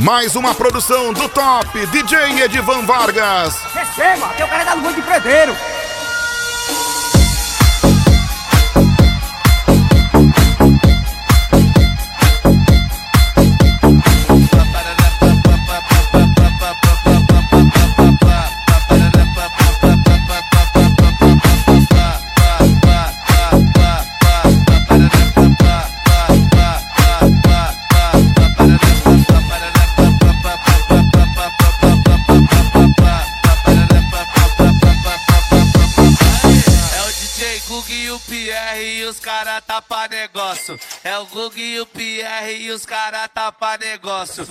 Mais uma produção do top DJ Edivan Vargas. Receba, que eu quero dar lua de fredeiro. E os cara tá pra negócio. É o Gug e o Pierre e os cara tá pra negócio.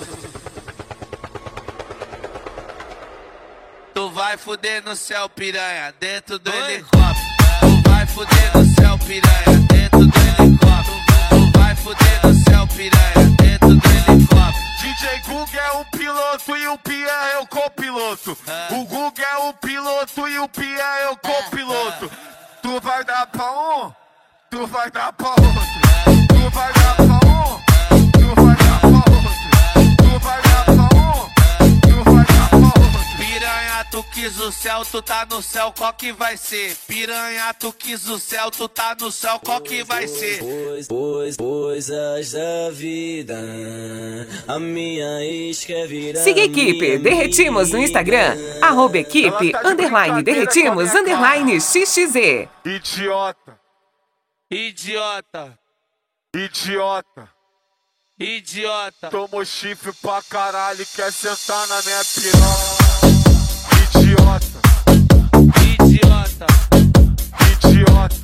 Tu vai fuder no céu, piranha, dentro do helicóptero. Tu vai fuder no céu, piranha, dentro do helicóptero. Tu vai fuder no céu, piranha, dentro do helicóptero. DJ Gug é o piloto e o Pierre é o copiloto. O Gug é o piloto e o Pierre é o copiloto. Tu vai dar pra um, tu vai dar pra outro. Tu vai dar pra um, tu vai dar pra outro. Tu vai dar pra um, tu vai dar pra outro. Piranha, tu quis o céu, tu tá no céu, qual que vai ser? Piranha, tu quis o céu, tu tá no céu, qual que vai ser? Coisas da vida, a minha ex quer virar. Siga a equipe Derretimos no Instagram, @equipe _derretimos _XXZ. Idiota, Idiota, idiota, idiota. tomou chifre pra caralho e quer sentar na minha piroca. Idiota, Idiota, idiota,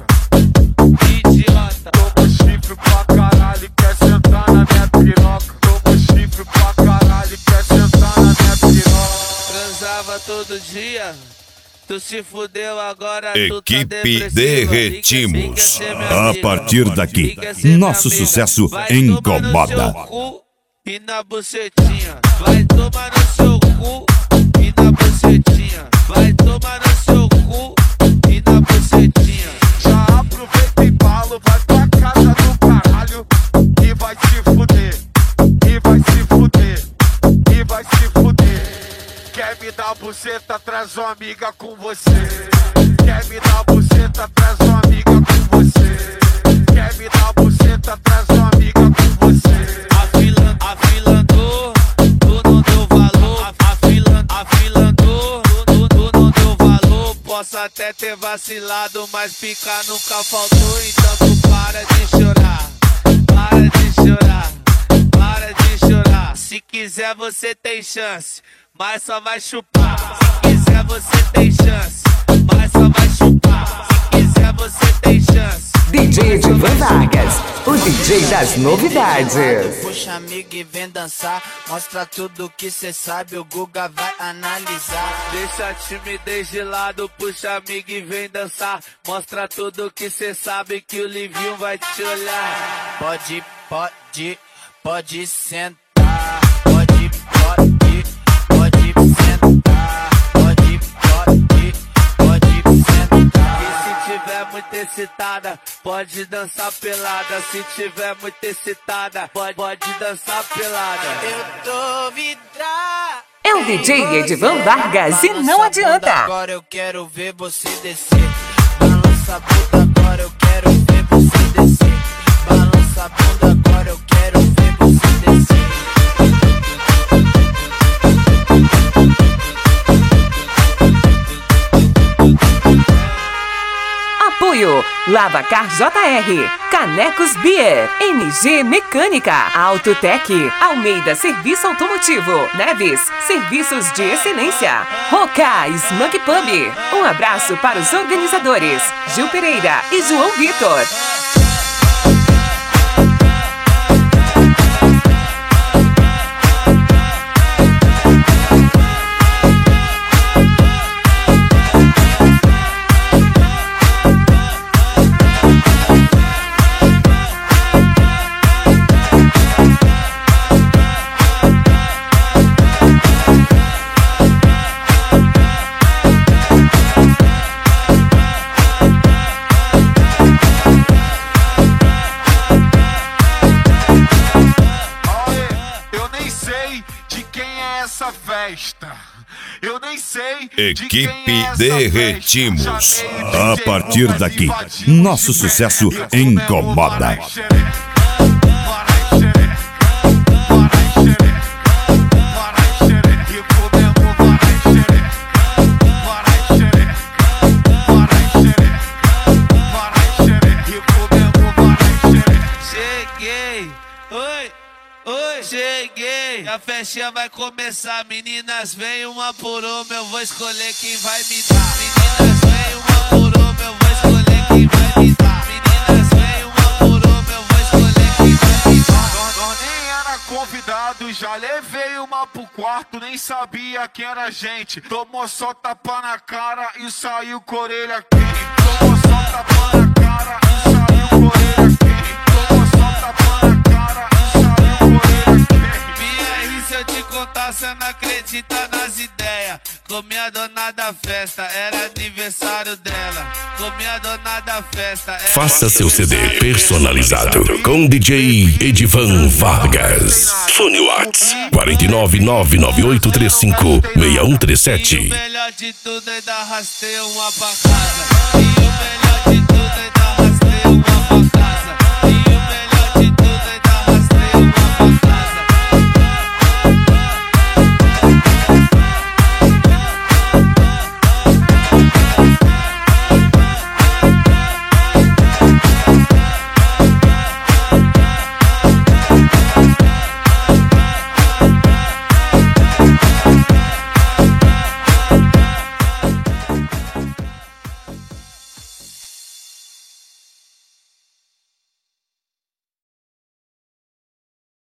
idiota. tomou chifre pra caralho e quer sentar na minha piroca. Tomou chifre pra caralho e quer sentar na minha piroca. Transava todo dia, tu se fudeu agora, tu tá Equipe depressiva. Derretimos. Liga, A partir daqui, liga, ser minha nosso amiga. sucesso Vai tomar incomoda. no seu cu e na bucetinha. Vai tomar no seu cu e na bucetinha. Vai tomar no seu cu e na bucetinha. Já aproveita e balo, vai pra casa do caralho e vai se fuder, e vai se fuder, e vai se fuder. Quer me dar buceta, traz uma amiga com você. Quer me dar buceta, traz uma amiga com você. Quer me dar buceta, traz uma amiga com você. Afilandou, tu não deu valor. Afilandou, tu não deu valor. Posso até ter vacilado, mas picar nunca faltou. Então tu para de chorar, para de chorar, para de chorar. Se quiser você tem chance, mas só vai chupar. Se quiser você tem chance, mas só vai chupar. Se quiser você tem chance. DJ Edivan Vargas, o DJ das novidades. Puxa amigo e vem dançar, mostra tudo que cê sabe, o Guga vai analisar. Deixa a timidez de lado, puxa amigo e vem dançar. Mostra tudo que cê sabe que o Livinho vai te olhar. Pode sentar. Pode sentar. Pode sentar. E se tiver muito excitada, pode dançar pelada. Se tiver muito excitada, pode dançar pelada. Eu tô vidrado. É o DJ Edivan Vargas e não adianta. Agora eu quero ver você descer. Balança a bunda, agora eu quero ver você descer. Balança a bunda, agora eu quero ver você descer. Apoio Lavacar JR, Canecos Beer, MG Mecânica, Autotec, Almeida Serviço Automotivo, Neves, Serviços de Excelência, Roca Smug Pub. Um abraço para os organizadores, Gil Pereira e João Vitor. essa festa. Eu nem sei. Equipe Derretimos. A partir daqui, nosso sucesso incomoda. Cheguei, a festinha vai começar. Meninas, vem uma por uma, eu vou escolher quem vai me dar. Meninas, vem uma por uma, eu vou escolher quem vai me dar. Meninas, vem uma por uma, eu vou escolher quem vai me dar. Nem era convidado, já levei uma pro quarto, nem sabia quem era a gente. Tomou só tapa na cara e saiu com a orelha quente. Tomou só tapa na cara e saiu com a orelha quente. Tomou só tapa na cara e saiu com a orelha quente. Se eu te contar, cê não acredita nas ideias. Comi a dona da festa, era aniversário dela. Comi a dona da festa, era Faça seu CD personalizado com DJ Edivan Vargas. Fone Whats 49998356137. E o melhor de tudo, ainda arrastei uma pra casa. E o melhor de tudo, ainda arrastei uma pra casa.